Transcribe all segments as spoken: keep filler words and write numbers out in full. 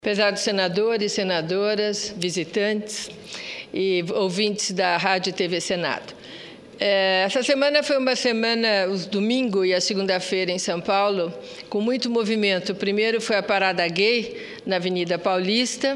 Pesados senadores, senadoras, visitantes e ouvintes da Rádio e T V Senado. Essa semana foi uma semana, o domingo e a segunda-feira em São Paulo, com muito movimento. O primeiro foi a parada gay na Avenida Paulista,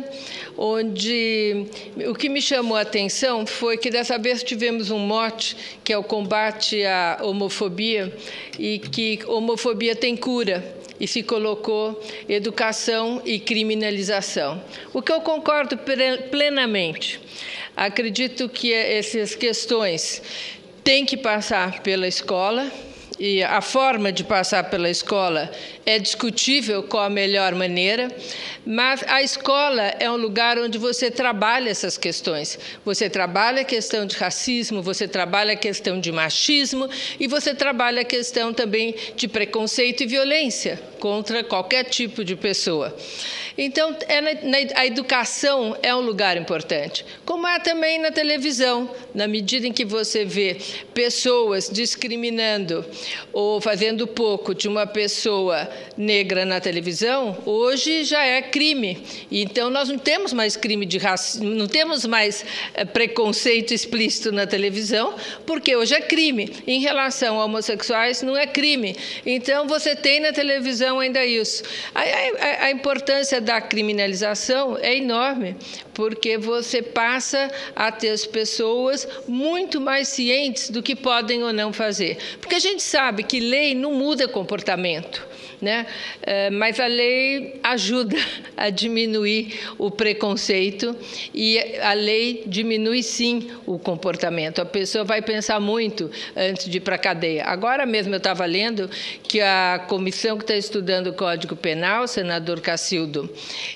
onde o que me chamou a atenção foi que dessa vez tivemos um mote, que é o combate à homofobia, e que homofobia tem cura. E se colocou educação e criminalização, o que eu concordo plenamente. Acredito que essas questões têm que passar pela escola, e a forma de passar pela escola é discutível qual a melhor maneira, mas a escola é um lugar onde você trabalha essas questões. Você trabalha a questão de racismo, você trabalha a questão de machismo e você trabalha a questão também de preconceito e violência contra qualquer tipo de pessoa. Então, é na, na, a educação é um lugar importante, como é também na televisão, na medida em que você vê pessoas discriminando ou fazendo pouco de uma pessoa negra na televisão, hoje já é crime. Então, nós não temos mais crime de racismo, não temos mais é, preconceito explícito na televisão, porque hoje é crime. Em relação a homossexuais, não é crime. Então, você tem na televisão ainda isso. A, a, a importância da criminalização é enorme, porque você passa a ter as pessoas muito mais cientes do que podem ou não fazer. Porque a gente sabe que lei não muda comportamento, né? É, mas a lei ajuda a diminuir o preconceito e a lei diminui, sim, o comportamento. A pessoa vai pensar muito antes de ir para a cadeia. Agora mesmo eu estava lendo que a comissão que está estudando o Código Penal, o senador Cacildo,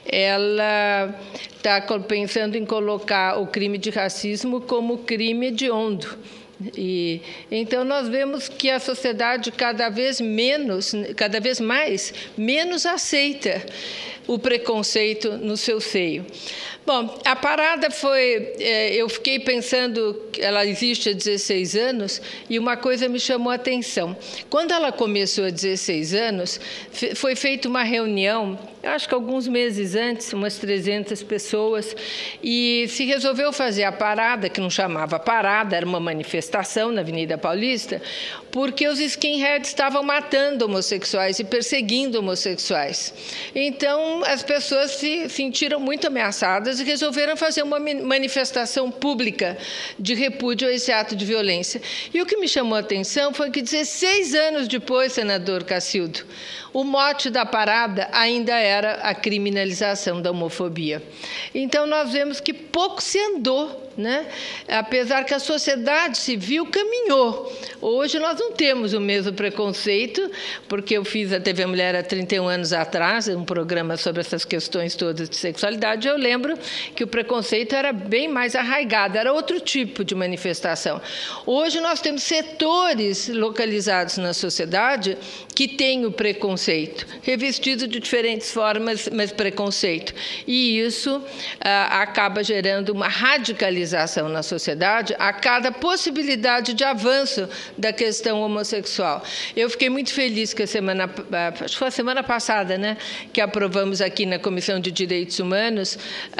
ela está pensando em colocar o crime de racismo como crime hediondo. E, então, nós vemos que a sociedade cada vez menos, cada vez mais, menos aceita o preconceito no seu seio. Bom, a parada foi, é, eu fiquei pensando, ela existe há dezesseis anos, e uma coisa me chamou a atenção. Quando ela começou há dezesseis anos, foi feita uma reunião, eu acho que alguns meses antes, umas trezentas pessoas, e se resolveu fazer a parada, que não chamava parada, era uma manifestação na Avenida Paulista, porque os skinheads estavam matando homossexuais e perseguindo homossexuais. Então, as pessoas se sentiram muito ameaçadas e resolveram fazer uma manifestação pública de repúdio a esse ato de violência. E o que me chamou a atenção foi que, dezesseis anos depois, senador Cacildo, o mote da parada ainda era a criminalização da homofobia. Então, nós vemos que pouco se andou, né? Apesar que a sociedade civil caminhou. Hoje nós não temos o mesmo preconceito, porque eu fiz a T V Mulher há trinta e um anos atrás, um programa sobre essas questões todas de sexualidade. Eu lembro que o preconceito era bem mais arraigado, era outro tipo de manifestação. Hoje nós temos setores localizados na sociedade que têm o preconceito, revestido de diferentes formas, mas preconceito. E isso ah, acaba gerando uma radicalização na sociedade a cada possibilidade de avanço da questão homossexual. Eu fiquei muito feliz que a semana, acho que foi a semana passada, né, que aprovamos aqui na Comissão de Direitos Humanos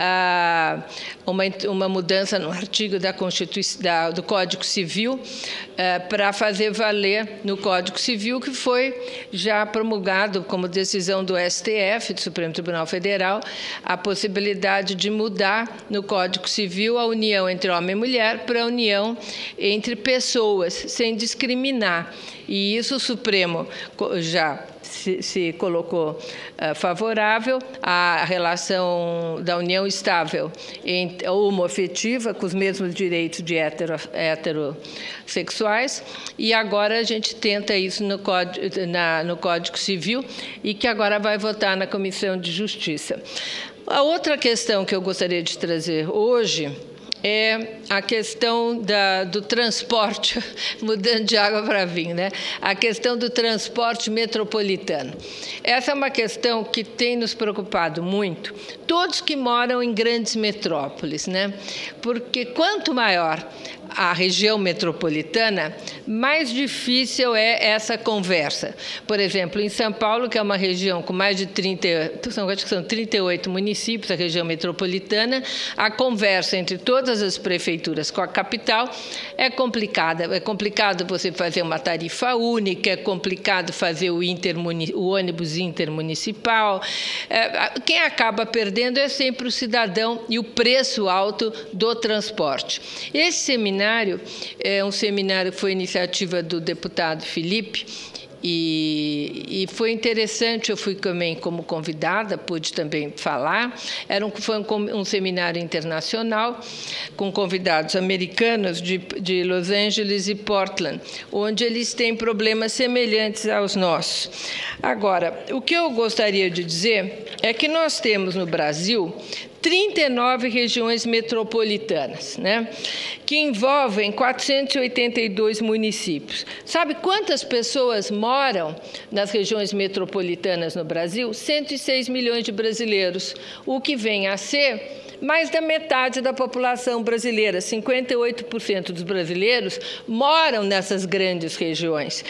ah, uma, uma mudança no artigo da Constituição, da, do Código Civil ah, para fazer valer no Código Civil, que foi já promulgado como decisão do S T F, do Supremo Tribunal Federal, a possibilidade de mudar no Código Civil a união entre homem e mulher para a união entre pessoas, sem discriminar. E isso o Supremo já se, se colocou uh, favorável à relação da união estável entre, homoafetiva, com os mesmos direitos de hetero, heterossexuais, e agora a gente tenta isso no Código, na, no Código Civil, e que agora vai votar na Comissão de Justiça. A outra questão que eu gostaria de trazer hoje é a questão da, do transporte, mudando de água para vinho, né? A questão do transporte metropolitano. Essa é uma questão que tem nos preocupado muito, todos que moram em grandes metrópoles, né? Porque quanto maior a região metropolitana, mais difícil é essa conversa. Por exemplo, em São Paulo, que é uma região com mais de trinta, são, acho que são trinta e oito municípios, a região metropolitana, a conversa entre todas as prefeituras com a capital é complicada. É complicado você fazer uma tarifa única, é complicado fazer o, intermuni, o ônibus intermunicipal. É, quem acaba perdendo é sempre o cidadão e o preço alto do transporte. Esse seminário é um seminário que foi iniciativa do deputado Felipe, E, e foi interessante, eu fui também como convidada, pude também falar. Era um, foi um, um seminário internacional com convidados americanos de, de Los Angeles e Portland, onde eles têm problemas semelhantes aos nossos. Agora, o que eu gostaria de dizer é que nós temos no Brasil trinta e nove regiões metropolitanas, né, que envolvem quatrocentos e oitenta e dois municípios. Sabe quantas pessoas moram nas regiões metropolitanas no Brasil? cento e seis milhões de brasileiros, o que vem a ser mais da metade da população brasileira. cinquenta e oito por cento dos brasileiros moram nessas grandes regiões.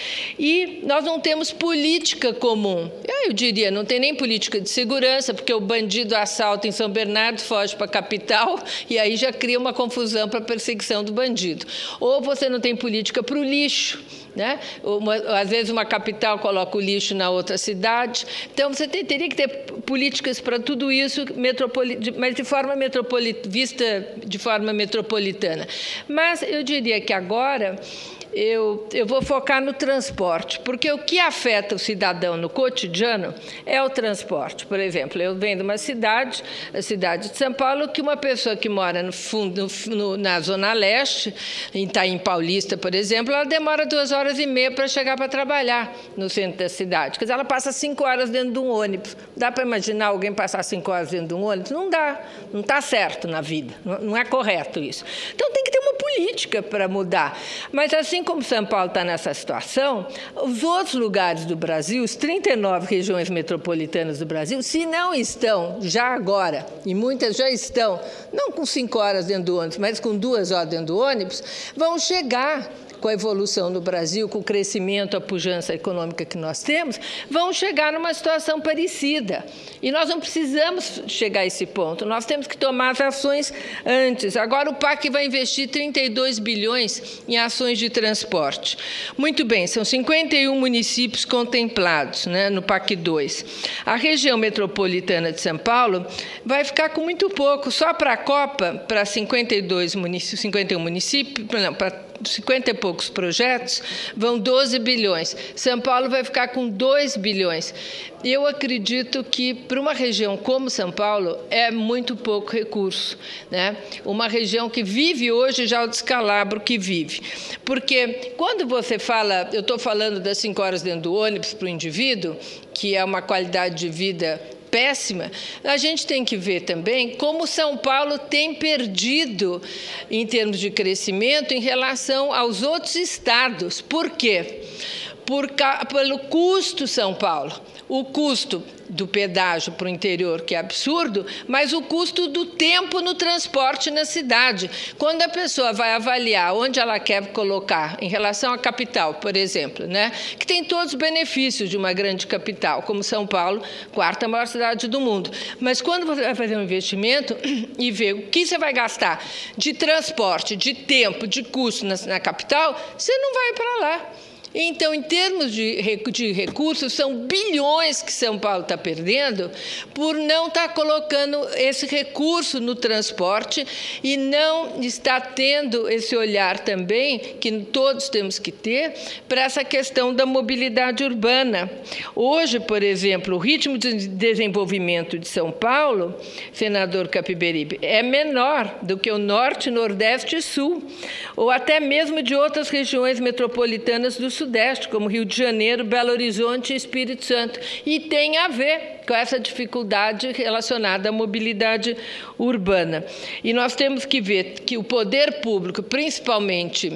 E nós não temos política comum. Eu diria, não tem nem política de segurança, porque o bandido assalta em São Bernardo, foge para a capital, e aí já cria uma confusão para a perseguição do bandido. Ou você não tem política para o lixo, né? Uma, às vezes uma capital coloca o lixo na outra cidade. Então, você tem, teria que ter políticas para tudo isso, mas de forma vista de forma metropolitana. Mas eu diria que agora eu, eu vou focar no transporte, porque o que afeta o cidadão no cotidiano é o transporte. Por exemplo, eu venho de uma cidade, a cidade de São Paulo, que uma pessoa que mora no fundo, no, na Zona Leste, em Itaim Paulista, por exemplo, ela demora duas horas e meia para chegar para trabalhar no centro da cidade. Quer dizer, ela passa cinco horas dentro de um ônibus. Dá para imaginar alguém passar cinco horas dentro de um ônibus? Não dá. Não está certo na vida. Não é correto isso. Então, tem que ter uma política para mudar. Mas, assim como São Paulo está nessa situação, os outros lugares do Brasil, os trinta e nove regiões metropolitanas do Brasil, se não estão já agora, e muitas já estão, não com cinco horas dentro do ônibus, mas com duas horas dentro do ônibus, vão chegar com a evolução do Brasil, com o crescimento, a pujança econômica que nós temos, vão chegar numa situação parecida. E nós não precisamos chegar a esse ponto, nós temos que tomar as ações antes. Agora o P A C vai investir trinta e dois bilhões em ações de transporte. Muito bem, são cinquenta e um municípios contemplados, né, no P A C dois. A região metropolitana de São Paulo vai ficar com muito pouco, só para a Copa, para cinquenta e dois municípios, cinquenta e um municípios, não, para cinquenta e poucos projetos, vão doze bilhões. São Paulo vai ficar com dois bilhões. Eu acredito que, para uma região como São Paulo, é muito pouco recurso, né? Uma região que vive hoje já o descalabro que vive. Porque quando você fala, eu estou falando das cinco horas dentro do ônibus para o indivíduo, que é uma qualidade de vida péssima, a gente tem que ver também como São Paulo tem perdido em termos de crescimento em relação aos outros estados. Por quê? Por, pelo custo São Paulo. O custo do pedágio para o interior, que é absurdo, mas o custo do tempo no transporte na cidade. Quando a pessoa vai avaliar onde ela quer colocar, em relação à capital, por exemplo, né, que tem todos os benefícios de uma grande capital, como São Paulo, quarta maior cidade do mundo. Mas quando você vai fazer um investimento e ver o que você vai gastar de transporte, de tempo, de custo na, na capital, você não vai para lá. Então, em termos de, de recursos, são bilhões que São Paulo está perdendo por não estar colocando esse recurso no transporte e não está tendo esse olhar também, que todos temos que ter, para essa questão da mobilidade urbana. Hoje, por exemplo, o ritmo de desenvolvimento de São Paulo, senador Capiberibe, é menor do que o Norte, Nordeste e Sul, ou até mesmo de outras regiões metropolitanas do Sudeste, como Rio de Janeiro, Belo Horizonte e Espírito Santo. E tem a ver com essa dificuldade relacionada à mobilidade urbana. E nós temos que ver que o poder público, principalmente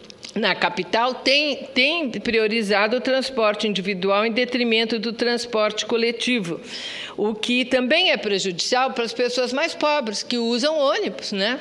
na capital, tem, tem priorizado o transporte individual em detrimento do transporte coletivo, o que também é prejudicial para as pessoas mais pobres, que usam ônibus, né?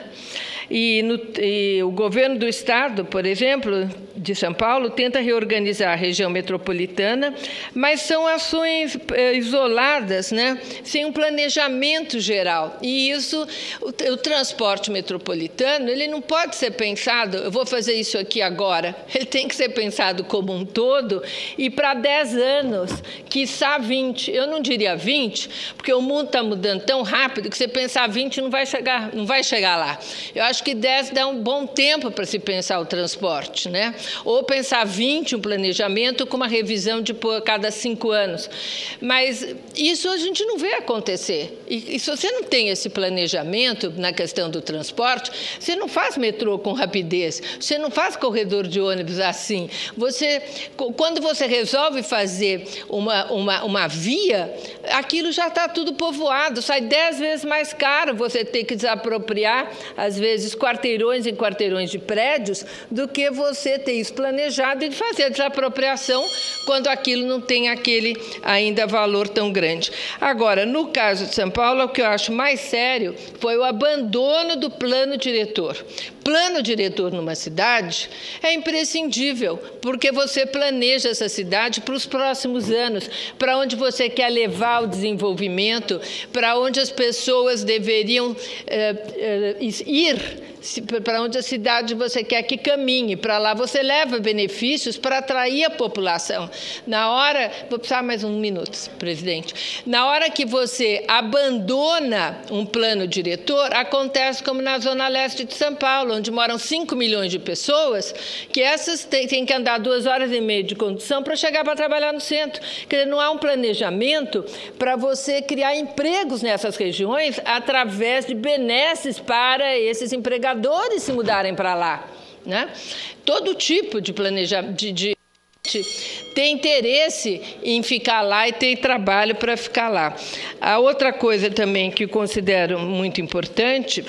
E, no, e o governo do estado, por exemplo, de São Paulo, tenta reorganizar a região metropolitana, mas são ações eh, isoladas, né? Sem um planejamento geral. E isso, o, o transporte metropolitano, ele não pode ser pensado, eu vou fazer isso aqui agora, ele tem que ser pensado como um todo e para dez anos, quiçá vinte. Eu não diria vinte, porque o mundo está mudando tão rápido que você pensar vinte não vai chegar, não vai chegar lá. Eu acho que dez dá um bom tempo para se pensar o transporte, né? Ou pensar vinte, um planejamento com uma revisão de por cada cinco anos. Mas isso a gente não vê acontecer. E, e se você não tem esse planejamento na questão do transporte, você não faz metrô com rapidez, você não faz corredor de ônibus assim. Você, quando você resolve fazer uma, uma, uma via, aquilo já está tudo povoado, sai dez vezes mais caro você ter que desapropriar, às vezes, quarteirões em quarteirões de prédios, do que você ter isso planejado e fazer a desapropriação quando aquilo não tem aquele ainda valor tão grande. Agora, no caso de São Paulo, o que eu acho mais sério foi o abandono do plano diretor. Plano diretor numa cidade é imprescindível, porque você planeja essa cidade para os próximos anos, para onde você quer levar o desenvolvimento, para onde as pessoas deveriam eh, eh, ir, para onde a cidade você quer que caminhe. Para lá você leva benefícios para atrair a população. Na hora, vou precisar mais um minuto, presidente. Na hora que você abandona um plano diretor, acontece como na Zona Leste de São Paulo, onde moram cinco milhões de pessoas, que essas têm, têm que andar duas horas e meia de condução para chegar para trabalhar no centro. Quer dizer, não há um planejamento para você criar empregos nessas regiões através de benesses para esses empregadores se mudarem para lá, né? Todo tipo de planejamento, de, de, de, tem interesse em ficar lá e tem trabalho para ficar lá. A outra coisa também que considero muito importante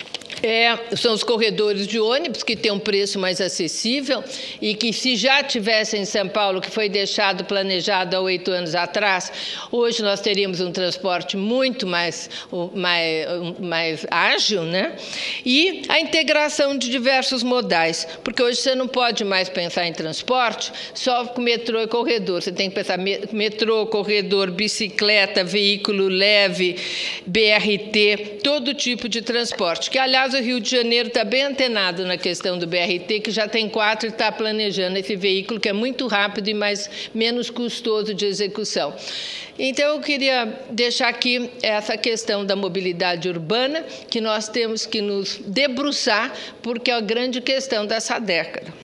É, são os corredores de ônibus, que têm um preço mais acessível e que, se já tivesse em São Paulo, que foi deixado planejado há oito anos atrás, hoje nós teríamos um transporte muito mais, mais, mais ágil, né? E a integração de diversos modais, porque hoje você não pode mais pensar em transporte só com metrô e corredor, você tem que pensar metrô, corredor, bicicleta, veículo leve, B R T, todo tipo de transporte, que, aliás, o Rio de Janeiro está bem antenado na questão do B R T, que já tem quatro e está planejando esse veículo, que é muito rápido e mais, menos custoso de execução. Então, eu queria deixar aqui essa questão da mobilidade urbana, que nós temos que nos debruçar, porque é a grande questão dessa década.